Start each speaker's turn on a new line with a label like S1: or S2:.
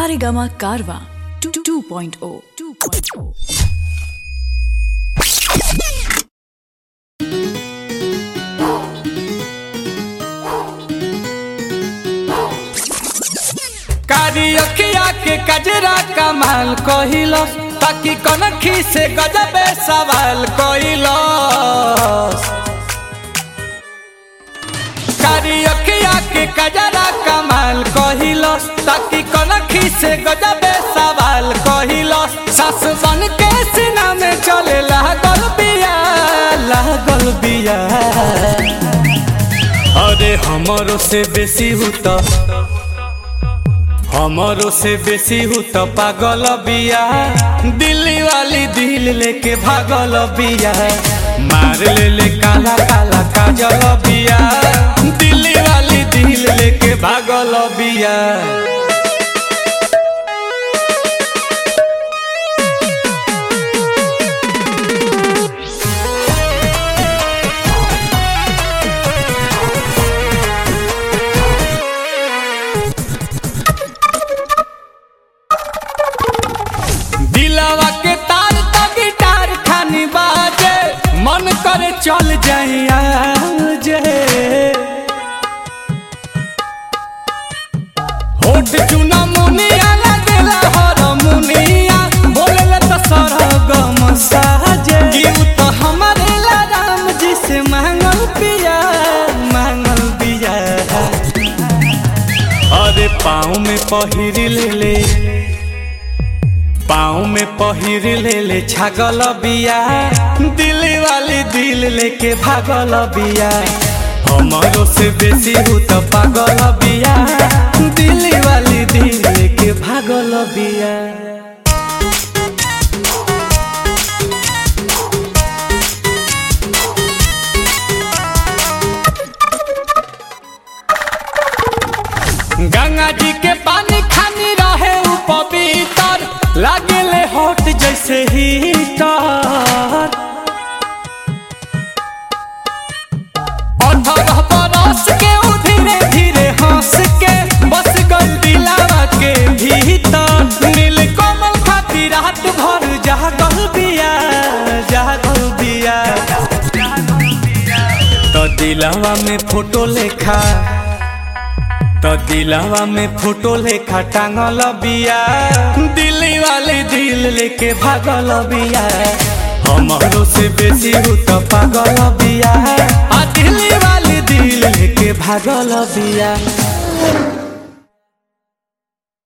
S1: Saregama Karwa 2.0.
S2: कारी अखिया के कजरा कमाल कहिलो ताकि कनखी से गजबे सवाल कहिलो। कारी अखिया के कजरा कमाल कहिलो ताकि कनखी से गजबे सवाल कहिलो। सास बन के सीना में चले लागल बिया अरे हमरो से बेसी हुता हमरो से बेसी हूँ तो पागल बिया। दिल्ली वाली दिल लेके भागल बिया। मार ले काला काला काजल बिया। दिल्ली वाली दिल लेके भागल बिया। दिलवा के तार तो गिटार खानी बाजे मन करे चल जाइया जे। होठ चुना मुनिया लगेला हर मुनिया बोलेला तो सरगम साजे। गिव तो हमारे ला राम जी से मांगल बिया। अरे पाँव में पहिर ले पाँव में पहिर ले छागल बिया। दिल्ली वाली दिल लेके भागल बिया। हमरो से बेसी हूँ तो पागल बिया। दिल्ली वाली दिल लेके भागल बिया। गंगा जी के पानी खानी रहे उ पवित्र लागेले हॉट जैसे हीटर। 18 बरस के उ धीरे धीरे हंस के बस गल दिलावा के भीतर। नील कमल खातिर रात भर जागल बिया। तो दिलावा में फोटो लेखा टांगल बिया। दिल्ली वाली दिल लेके भागल बिया। हमरो से बेसी हूँ तो पागल बिया। दिल्ली वाली दिल लेके भागल बिया।